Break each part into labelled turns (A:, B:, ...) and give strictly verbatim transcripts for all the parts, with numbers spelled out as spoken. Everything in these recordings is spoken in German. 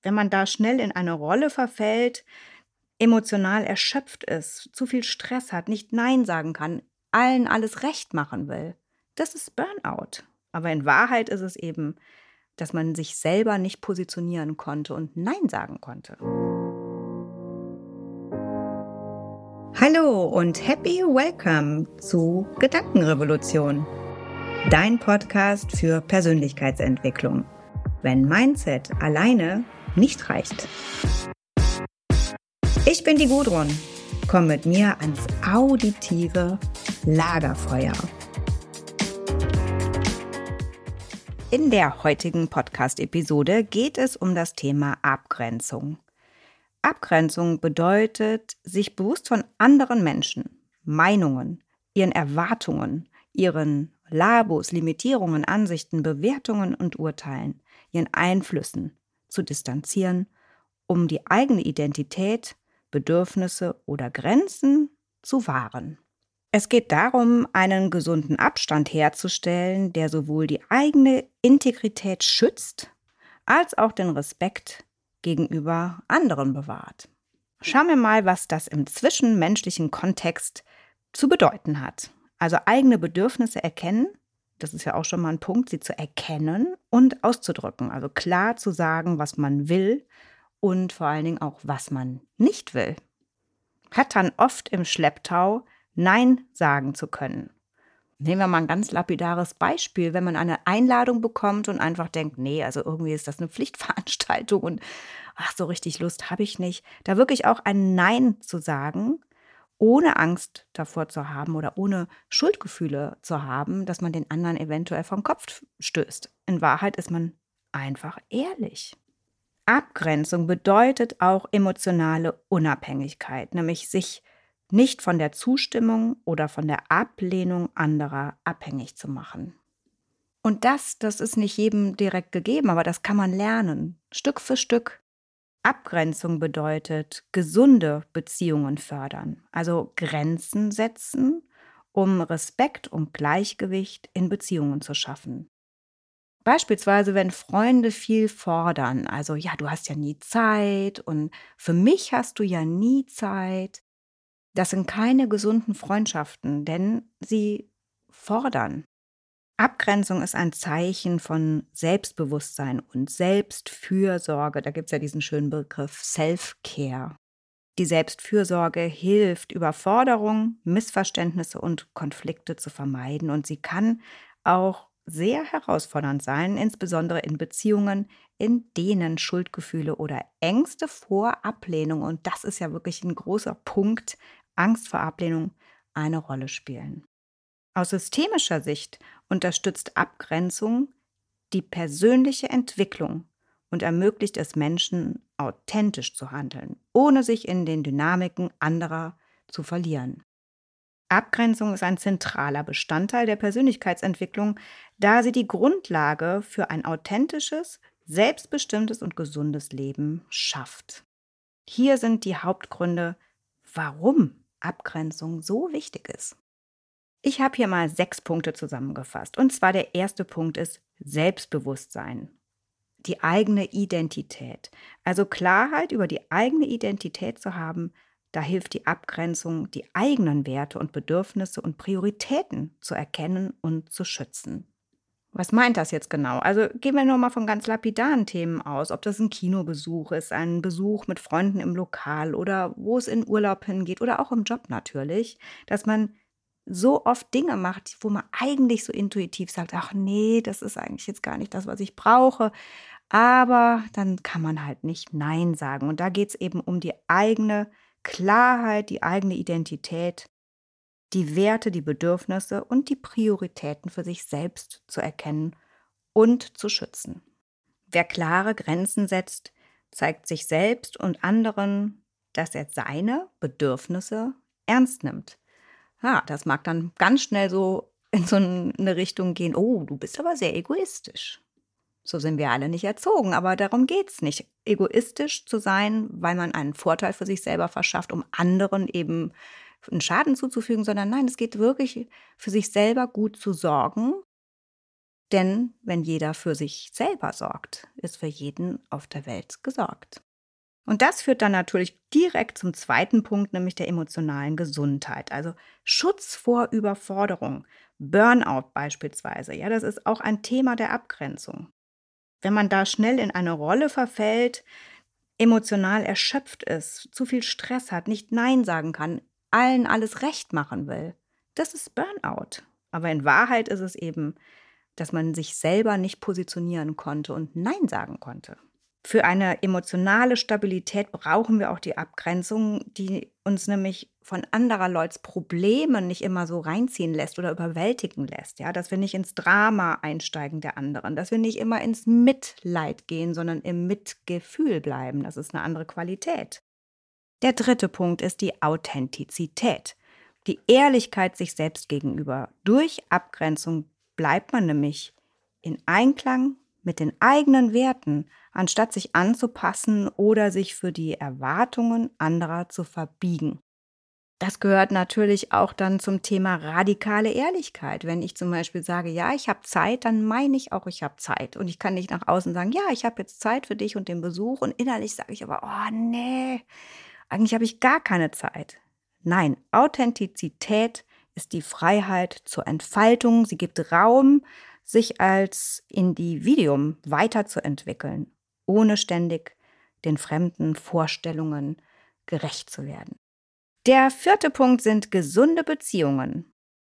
A: wenn man da schnell in eine Rolle verfällt, emotional erschöpft ist, zu viel Stress hat, nicht Nein sagen kann, allen alles recht machen will. Das ist Burnout. Aber in Wahrheit ist es eben, dass man sich selber nicht positionieren konnte und Nein sagen konnte. Hallo und happy welcome zu Gedankenrevolution, dein Podcast für Persönlichkeitsentwicklung, wenn Mindset alleine nicht reicht. Ich bin die Gudrun. Komm mit mir ans auditive Lagerfeuer. In der heutigen Podcast-Episode geht es um das Thema Abgrenzung. Abgrenzung bedeutet, sich bewusst von anderen Menschen, Meinungen, ihren Erwartungen, ihren Labus, Limitierungen, Ansichten, Bewertungen und Urteilen, ihren Einflüssen zu distanzieren, um die eigene Identität, Bedürfnisse oder Grenzen zu wahren. Es geht darum, einen gesunden Abstand herzustellen, der sowohl die eigene Integrität schützt, als auch den Respekt gegenüber anderen bewahrt. Schauen wir mal, was das im zwischenmenschlichen Kontext zu bedeuten hat. Also eigene Bedürfnisse erkennen, das ist ja auch schon mal ein Punkt, sie zu erkennen und auszudrücken. Also klar zu sagen, was man will und vor allen Dingen auch, was man nicht will. Hat dann oft im Schlepptau, Nein sagen zu können. Nehmen wir mal ein ganz lapidares Beispiel, wenn man eine Einladung bekommt und einfach denkt, nee, also irgendwie ist das eine Pflichtveranstaltung und ach, so richtig Lust habe ich nicht. Da wirklich auch ein Nein zu sagen, ohne Angst davor zu haben oder ohne Schuldgefühle zu haben, dass man den anderen eventuell vom Kopf stößt. In Wahrheit ist man einfach ehrlich. Abgrenzung bedeutet auch emotionale Unabhängigkeit, nämlich sich nicht von der Zustimmung oder von der Ablehnung anderer abhängig zu machen. Und das, das ist nicht jedem direkt gegeben, aber das kann man lernen, Stück für Stück. Abgrenzung bedeutet gesunde Beziehungen fördern, also Grenzen setzen, um Respekt und Gleichgewicht in Beziehungen zu schaffen. Beispielsweise, wenn Freunde viel fordern, also ja, du hast ja nie Zeit und für mich hast du ja nie Zeit. Das sind keine gesunden Freundschaften, denn sie fordern. Abgrenzung ist ein Zeichen von Selbstbewusstsein und Selbstfürsorge. Da gibt es ja diesen schönen Begriff Self-Care. Die Selbstfürsorge hilft, Überforderung, Missverständnisse und Konflikte zu vermeiden. Und sie kann auch sehr herausfordernd sein, insbesondere in Beziehungen, in denen Schuldgefühle oder Ängste vor Ablehnung, und das ist ja wirklich ein großer Punkt, Angst vor Ablehnung, eine Rolle spielen. Aus systemischer Sicht unterstützt Abgrenzung die persönliche Entwicklung und ermöglicht es Menschen, authentisch zu handeln, ohne sich in den Dynamiken anderer zu verlieren. Abgrenzung ist ein zentraler Bestandteil der Persönlichkeitsentwicklung, da sie die Grundlage für ein authentisches, selbstbestimmtes und gesundes Leben schafft. Hier sind die Hauptgründe, warum Abgrenzung so wichtig ist. Ich habe hier mal sechs Punkte zusammengefasst. Und zwar der erste Punkt ist Selbstbewusstsein. Die eigene Identität. Also Klarheit über die eigene Identität zu haben, da hilft die Abgrenzung, die eigenen Werte und Bedürfnisse und Prioritäten zu erkennen und zu schützen. Was meint das jetzt genau? Also gehen wir nur mal von ganz lapidaren Themen aus, ob das ein Kinobesuch ist, ein Besuch mit Freunden im Lokal oder wo es in Urlaub hingeht oder auch im Job natürlich, dass man so oft Dinge macht, wo man eigentlich so intuitiv sagt, ach nee, das ist eigentlich jetzt gar nicht das, was ich brauche, aber dann kann man halt nicht Nein sagen. Und da geht es eben um die eigene Klarheit, die eigene Identität, die Werte, die Bedürfnisse und die Prioritäten für sich selbst zu erkennen und zu schützen. Wer klare Grenzen setzt, zeigt sich selbst und anderen, dass er seine Bedürfnisse ernst nimmt. Ja, das mag dann ganz schnell so in so eine Richtung gehen, oh, du bist aber sehr egoistisch. So sind wir alle nicht erzogen, aber darum geht es nicht, egoistisch zu sein, weil man einen Vorteil für sich selber verschafft, um anderen eben einen Schaden zuzufügen, sondern nein, es geht wirklich für sich selber gut zu sorgen Denn wenn jeder für sich selber sorgt, ist für jeden auf der Welt gesorgt. Und das führt dann natürlich direkt zum zweiten Punkt, nämlich der emotionalen Gesundheit. Also Schutz vor Überforderung, Burnout beispielsweise. Ja, das ist auch ein Thema der Abgrenzung. Wenn man da schnell in eine Rolle verfällt, emotional erschöpft ist, zu viel Stress hat, nicht Nein sagen kann, allen alles recht machen will, das ist Burnout. Aber in Wahrheit ist es eben, dass man sich selber nicht positionieren konnte und Nein sagen konnte. Für eine emotionale Stabilität brauchen wir auch die Abgrenzung, die uns nämlich von anderer Leuts Problemen nicht immer so reinziehen lässt oder überwältigen lässt. Ja? Dass wir nicht ins Drama einsteigen der anderen, dass wir nicht immer ins Mitleid gehen, sondern im Mitgefühl bleiben. Das ist eine andere Qualität. Der dritte Punkt ist die Authentizität, die Ehrlichkeit sich selbst gegenüber. Durch Abgrenzung bleibt man nämlich in Einklang mit den eigenen Werten, anstatt sich anzupassen oder sich für die Erwartungen anderer zu verbiegen. Das gehört natürlich auch dann zum Thema radikale Ehrlichkeit. Wenn ich zum Beispiel sage, ja, ich habe Zeit, dann meine ich auch, ich habe Zeit. Und ich kann nicht nach außen sagen, ja, ich habe jetzt Zeit für dich und den Besuch. Und innerlich sage ich aber, oh nee, eigentlich habe ich gar keine Zeit. Nein, Authentizität ist die Freiheit zur Entfaltung. Sie gibt Raum, sich als Individuum weiterzuentwickeln, ohne ständig den fremden Vorstellungen gerecht zu werden. Der vierte Punkt sind gesunde Beziehungen.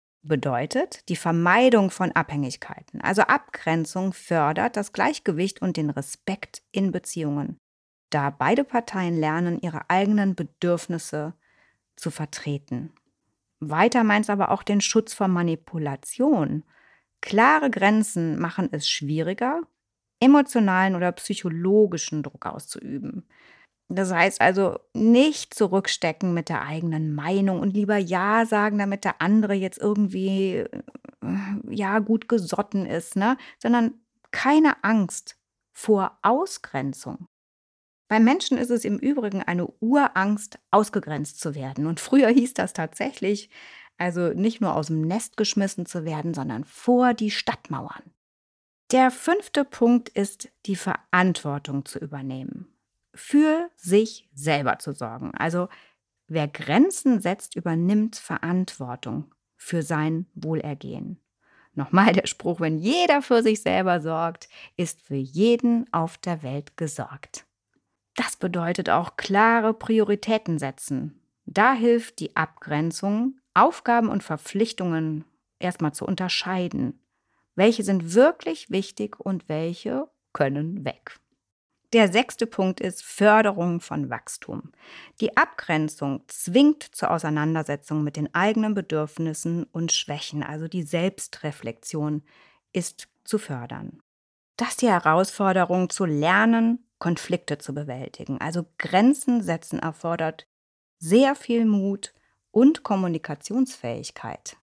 A: Bedeutet die Vermeidung von Abhängigkeiten. Also Abgrenzung fördert das Gleichgewicht und den Respekt in Beziehungen, da beide Parteien lernen, ihre eigenen Bedürfnisse zu vertreten. Weiter meint es aber auch den Schutz vor Manipulation. Klare Grenzen machen es schwieriger, emotionalen oder psychologischen Druck auszuüben. Das heißt also nicht zurückstecken mit der eigenen Meinung und lieber Ja sagen, damit der andere jetzt irgendwie äh, ja gut gesotten ist, ne? Sondern keine Angst vor Ausgrenzung. Beim Menschen ist es im Übrigen eine Urangst, ausgegrenzt zu werden. Und früher hieß das tatsächlich, also nicht nur aus dem Nest geschmissen zu werden, sondern vor die Stadtmauern. Der fünfte Punkt ist, die Verantwortung zu übernehmen. Für sich selber zu sorgen. Also wer Grenzen setzt, übernimmt Verantwortung für sein Wohlergehen. Nochmal der Spruch, wenn jeder für sich selber sorgt, ist für jeden auf der Welt gesorgt. Das bedeutet auch klare Prioritäten setzen. Da hilft die Abgrenzung, Aufgaben und Verpflichtungen erstmal zu unterscheiden. Welche sind wirklich wichtig und welche können weg. Der sechste Punkt ist Förderung von Wachstum. Die Abgrenzung zwingt zur Auseinandersetzung mit den eigenen Bedürfnissen und Schwächen, also die Selbstreflexion ist zu fördern. Das ist die Herausforderung zu lernen, Konflikte zu bewältigen. Also Grenzen setzen erfordert sehr viel Mut und Kommunikationsfähigkeit.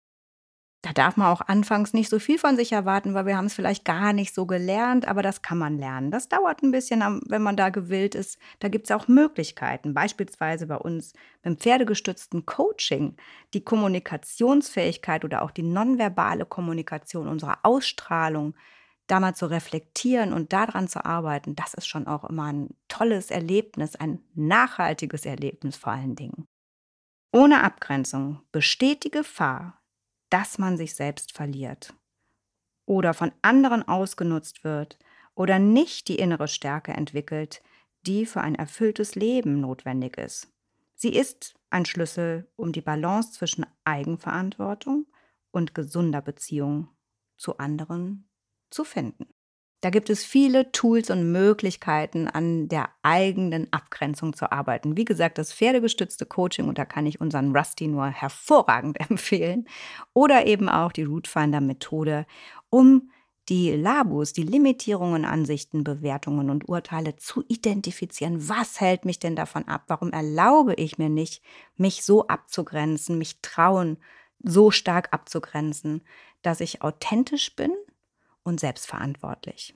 A: Da darf man auch anfangs nicht so viel von sich erwarten, weil wir haben es vielleicht gar nicht so gelernt, aber das kann man lernen. Das dauert ein bisschen, wenn man da gewillt ist. Da gibt es auch Möglichkeiten, beispielsweise bei uns beim pferdegestützten Coaching, die Kommunikationsfähigkeit oder auch die nonverbale Kommunikation unserer Ausstrahlung, da mal zu reflektieren und daran zu arbeiten, das ist schon auch immer ein tolles Erlebnis, ein nachhaltiges Erlebnis vor allen Dingen. Ohne Abgrenzung besteht die Gefahr, dass man sich selbst verliert oder von anderen ausgenutzt wird oder nicht die innere Stärke entwickelt, die für ein erfülltes Leben notwendig ist. Sie ist ein Schlüssel, um die Balance zwischen Eigenverantwortung und gesunder Beziehung zu anderen zu finden. Da gibt es viele Tools und Möglichkeiten, an der eigenen Abgrenzung zu arbeiten. Wie gesagt, das pferdegestützte Coaching, und da kann ich unseren Rusty nur hervorragend empfehlen. Oder eben auch die Rootfinder-Methode, um die Labus, die Limitierungen, Ansichten, Bewertungen und Urteile zu identifizieren. Was hält mich denn davon ab? Warum erlaube ich mir nicht, mich so abzugrenzen, mich trauen, so stark abzugrenzen, dass ich authentisch bin und selbstverantwortlich.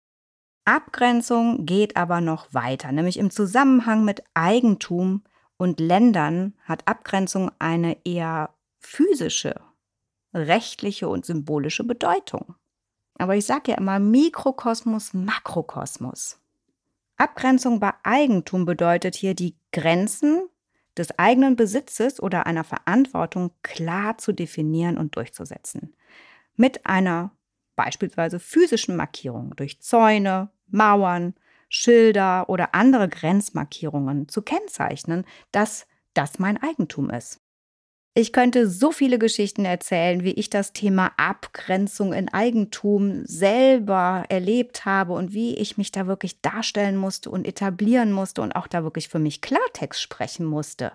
A: Abgrenzung geht aber noch weiter, nämlich im Zusammenhang mit Eigentum und Ländern hat Abgrenzung eine eher physische, rechtliche und symbolische Bedeutung. Aber ich sage ja immer Mikrokosmos, Makrokosmos. Abgrenzung bei Eigentum bedeutet hier, die Grenzen des eigenen Besitzes oder einer Verantwortung klar zu definieren und durchzusetzen. Mit einer beispielsweise physischen Markierung durch Zäune, Mauern, Schilder oder andere Grenzmarkierungen zu kennzeichnen, dass das mein Eigentum ist. Ich könnte so viele Geschichten erzählen, wie ich das Thema Abgrenzung in Eigentum selber erlebt habe und wie ich mich da wirklich darstellen musste und etablieren musste und auch da wirklich für mich Klartext sprechen musste.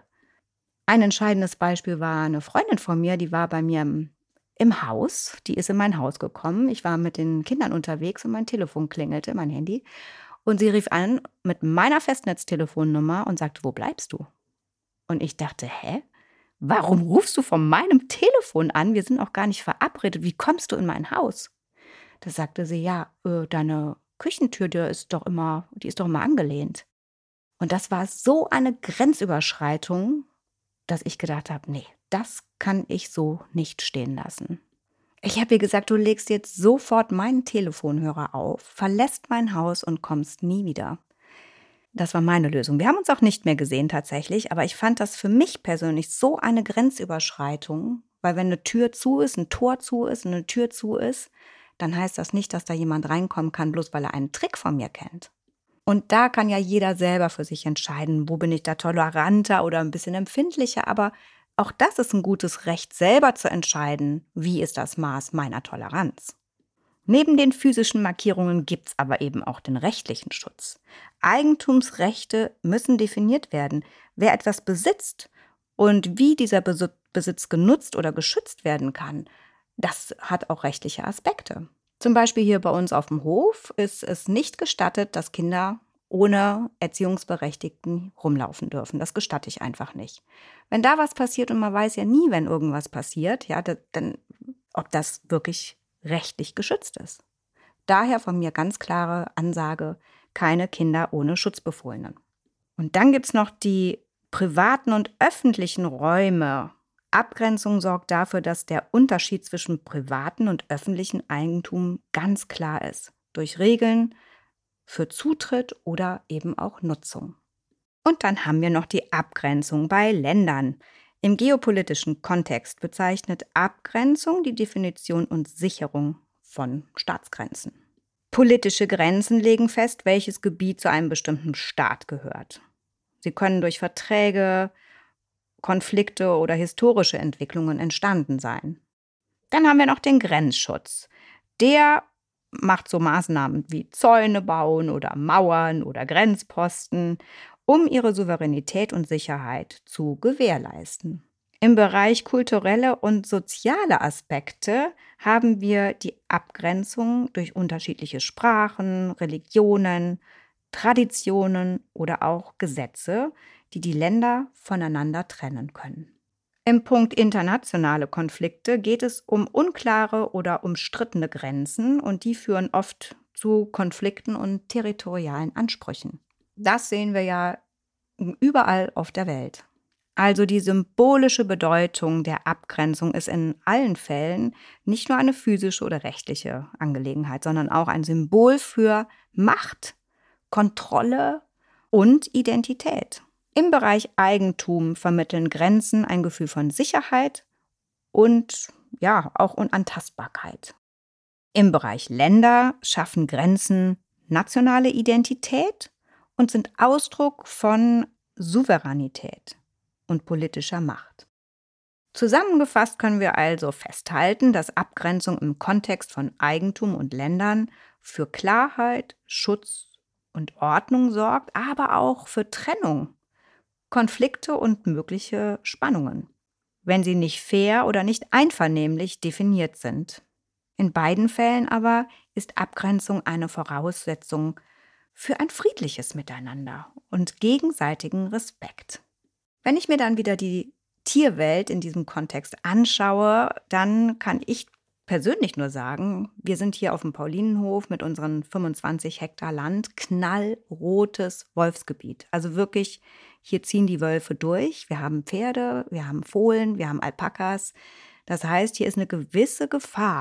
A: Ein entscheidendes Beispiel war eine Freundin von mir, die war bei mir im, im Haus, die ist in mein Haus gekommen. Ich war mit den Kindern unterwegs und mein Telefon klingelte, mein Handy. Und sie rief an mit meiner Festnetztelefonnummer und sagte, wo bleibst du? Und ich dachte, hä? Warum rufst du von meinem Telefon an? Wir sind auch gar nicht verabredet. Wie kommst du in mein Haus? Da sagte sie, ja, äh, deine Küchentür, die ist doch immer, die ist doch immer angelehnt. Und das war so eine Grenzüberschreitung, dass ich gedacht habe, nee, das kann ich so nicht stehen lassen. Ich habe ihr gesagt, du legst jetzt sofort meinen Telefonhörer auf, verlässt mein Haus und kommst nie wieder. Das war meine Lösung. Wir haben uns auch nicht mehr gesehen tatsächlich, aber ich fand das für mich persönlich so eine Grenzüberschreitung, weil wenn eine Tür zu ist, ein Tor zu ist, eine Tür zu ist, dann heißt das nicht, dass da jemand reinkommen kann, bloß weil er einen Trick von mir kennt. Und da kann ja jeder selber für sich entscheiden, wo bin ich da toleranter oder ein bisschen empfindlicher, aber auch das ist ein gutes Recht, selber zu entscheiden, wie ist das Maß meiner Toleranz. Neben den physischen Markierungen gibt es aber eben auch den rechtlichen Schutz. Eigentumsrechte müssen definiert werden. Wer etwas besitzt und wie dieser Besitz genutzt oder geschützt werden kann, das hat auch rechtliche Aspekte. Zum Beispiel hier bei uns auf dem Hof ist es nicht gestattet, dass Kinder ohne Erziehungsberechtigten rumlaufen dürfen. Das gestatte ich einfach nicht. Wenn da was passiert und man weiß ja nie, wenn irgendwas passiert, ja, dann, ob das wirklich rechtlich geschützt ist. Daher von mir ganz klare Ansage, keine Kinder ohne Schutzbefohlenen. Und dann gibt es noch die privaten und öffentlichen Räume. Abgrenzung sorgt dafür, dass der Unterschied zwischen privaten und öffentlichen Eigentum ganz klar ist. Durch Regeln für Zutritt oder eben auch Nutzung. Und dann haben wir noch die Abgrenzung bei Ländern. Im geopolitischen Kontext bezeichnet Abgrenzung die Definition und Sicherung von Staatsgrenzen. Politische Grenzen legen fest, welches Gebiet zu einem bestimmten Staat gehört. Sie können durch Verträge, Konflikte oder historische Entwicklungen entstanden sein. Dann haben wir noch den Grenzschutz. Der macht so Maßnahmen wie Zäune bauen oder Mauern oder Grenzposten, um ihre Souveränität und Sicherheit zu gewährleisten. Im Bereich kulturelle und soziale Aspekte haben wir die Abgrenzung durch unterschiedliche Sprachen, Religionen, Traditionen oder auch Gesetze, die die Länder voneinander trennen können. Im Punkt internationale Konflikte geht es um unklare oder umstrittene Grenzen und die führen oft zu Konflikten und territorialen Ansprüchen. Das sehen wir ja überall auf der Welt. Also die symbolische Bedeutung der Abgrenzung ist in allen Fällen nicht nur eine physische oder rechtliche Angelegenheit, sondern auch ein Symbol für Macht, Kontrolle und Identität. Im Bereich Eigentum vermitteln Grenzen ein Gefühl von Sicherheit und ja, auch Unantastbarkeit. Im Bereich Länder schaffen Grenzen nationale Identität und sind Ausdruck von Souveränität und politischer Macht. Zusammengefasst können wir also festhalten, dass Abgrenzung im Kontext von Eigentum und Ländern für Klarheit, Schutz und Ordnung sorgt, aber auch für Trennung, Konflikte und mögliche Spannungen, wenn sie nicht fair oder nicht einvernehmlich definiert sind. In beiden Fällen aber ist Abgrenzung eine Voraussetzung für ein friedliches Miteinander und gegenseitigen Respekt. Wenn ich mir dann wieder die Tierwelt in diesem Kontext anschaue, dann kann ich persönlich nur sagen, wir sind hier auf dem Paulinenhof mit unseren fünfundzwanzig Hektar Land, knallrotes Wolfsgebiet. Also wirklich, hier ziehen die Wölfe durch. Wir haben Pferde, wir haben Fohlen, wir haben Alpakas. Das heißt, hier ist eine gewisse Gefahr.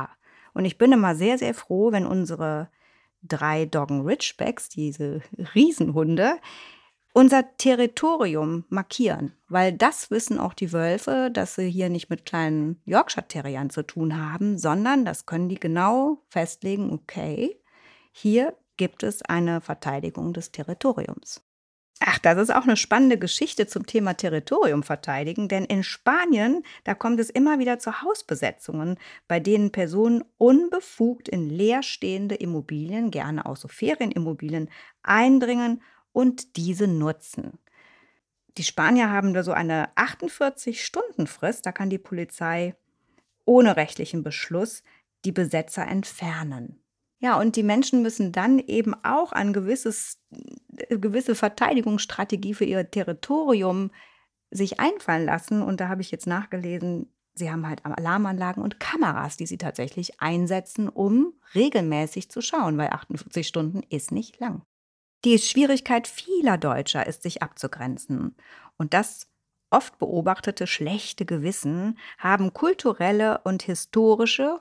A: Und ich bin immer sehr, sehr froh, wenn unsere drei Doggen Ridgebacks, diese Riesenhunde, unser Territorium markieren. Weil das wissen auch die Wölfe, dass sie hier nicht mit kleinen Yorkshire Terriern zu tun haben, sondern das können die genau festlegen, okay, hier gibt es eine Verteidigung des Territoriums. Ach, das ist auch eine spannende Geschichte zum Thema Territorium verteidigen, denn in Spanien, da kommt es immer wieder zu Hausbesetzungen, bei denen Personen unbefugt in leerstehende Immobilien, gerne auch so Ferienimmobilien, eindringen und diese nutzen. Die Spanier haben da so eine achtundvierzig-Stunden-Frist, da kann die Polizei ohne rechtlichen Beschluss die Besetzer entfernen. Ja, und die Menschen müssen dann eben auch an gewisses, gewisse Verteidigungsstrategie für ihr Territorium sich einfallen lassen. Und da habe ich jetzt nachgelesen, sie haben halt Alarmanlagen und Kameras, die sie tatsächlich einsetzen, um regelmäßig zu schauen, weil achtundvierzig Stunden ist nicht lang. Die Schwierigkeit vieler Deutscher ist, sich abzugrenzen. Und das oft beobachtete schlechte Gewissen haben kulturelle und historische,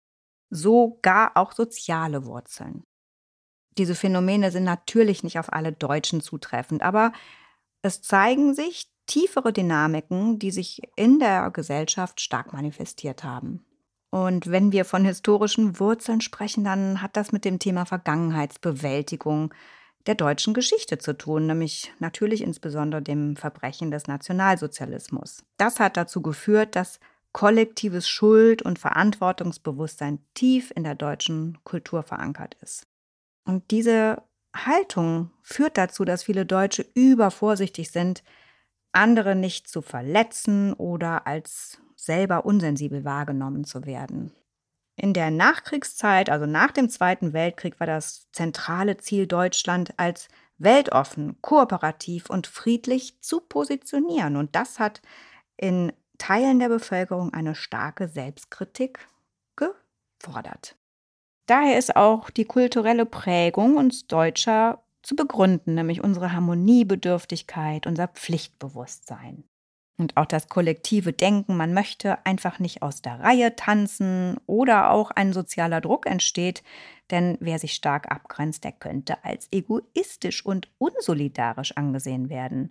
A: sogar auch soziale Wurzeln. Diese Phänomene sind natürlich nicht auf alle Deutschen zutreffend, aber es zeigen sich tiefere Dynamiken, die sich in der Gesellschaft stark manifestiert haben. Und wenn wir von historischen Wurzeln sprechen, dann hat das mit dem Thema Vergangenheitsbewältigung der deutschen Geschichte zu tun, nämlich natürlich insbesondere dem Verbrechen des Nationalsozialismus. Das hat dazu geführt, dass kollektives Schuld- und Verantwortungsbewusstsein tief in der deutschen Kultur verankert ist. Und diese Haltung führt dazu, dass viele Deutsche übervorsichtig sind, andere nicht zu verletzen oder als selber unsensibel wahrgenommen zu werden. In der Nachkriegszeit, also nach dem Zweiten Weltkrieg, war das zentrale Ziel, Deutschland als weltoffen, kooperativ und friedlich zu positionieren. Und das hat in Teilen der Bevölkerung eine starke Selbstkritik gefordert. Daher ist auch die kulturelle Prägung uns Deutscher zu begründen, nämlich unsere Harmoniebedürftigkeit, unser Pflichtbewusstsein. Und auch das kollektive Denken, man möchte einfach nicht aus der Reihe tanzen oder auch ein sozialer Druck entsteht, denn wer sich stark abgrenzt, der könnte als egoistisch und unsolidarisch angesehen werden.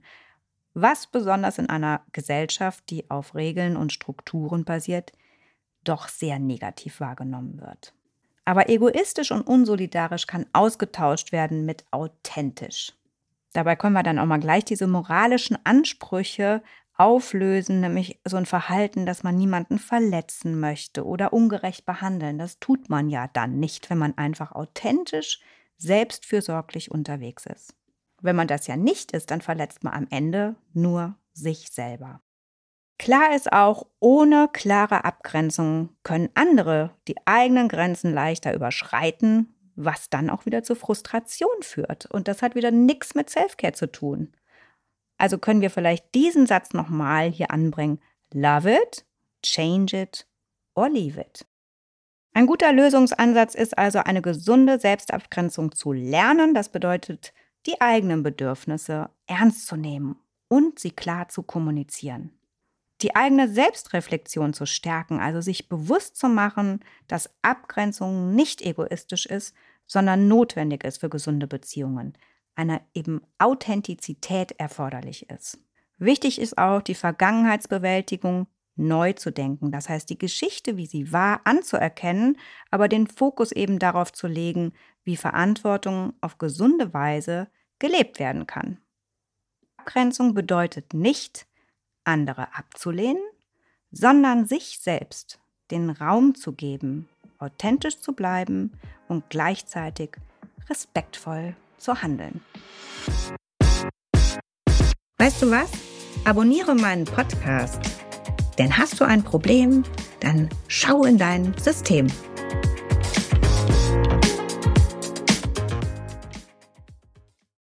A: Was besonders in einer Gesellschaft, die auf Regeln und Strukturen basiert, doch sehr negativ wahrgenommen wird. Aber egoistisch und unsolidarisch kann ausgetauscht werden mit authentisch. Dabei können wir dann auch mal gleich diese moralischen Ansprüche auflösen, nämlich so ein Verhalten, dass man niemanden verletzen möchte oder ungerecht behandeln. Das tut man ja dann nicht, wenn man einfach authentisch, selbstfürsorglich unterwegs ist. Wenn man das ja nicht ist, dann verletzt man am Ende nur sich selber. Klar ist auch, ohne klare Abgrenzung können andere die eigenen Grenzen leichter überschreiten, was dann auch wieder zu Frustration führt. Und das hat wieder nichts mit Selfcare zu tun. Also können wir vielleicht diesen Satz nochmal hier anbringen. Love it, change it or leave it. Ein guter Lösungsansatz ist also, eine gesunde Selbstabgrenzung zu lernen. Das bedeutet, die eigenen Bedürfnisse ernst zu nehmen und sie klar zu kommunizieren. Die eigene Selbstreflexion zu stärken, also sich bewusst zu machen, dass Abgrenzung nicht egoistisch ist, sondern notwendig ist für gesunde Beziehungen, eine eben Authentizität erforderlich ist. Wichtig ist auch, die Vergangenheitsbewältigung neu zu denken, das heißt, die Geschichte, wie sie war, anzuerkennen, aber den Fokus eben darauf zu legen, wie Verantwortung auf gesunde Weise gelebt werden kann. Abgrenzung bedeutet nicht, andere abzulehnen, sondern sich selbst den Raum zu geben, authentisch zu bleiben und gleichzeitig respektvoll zu handeln. Weißt du was? Abonniere meinen Podcast. Denn hast du ein Problem, dann schau in dein System.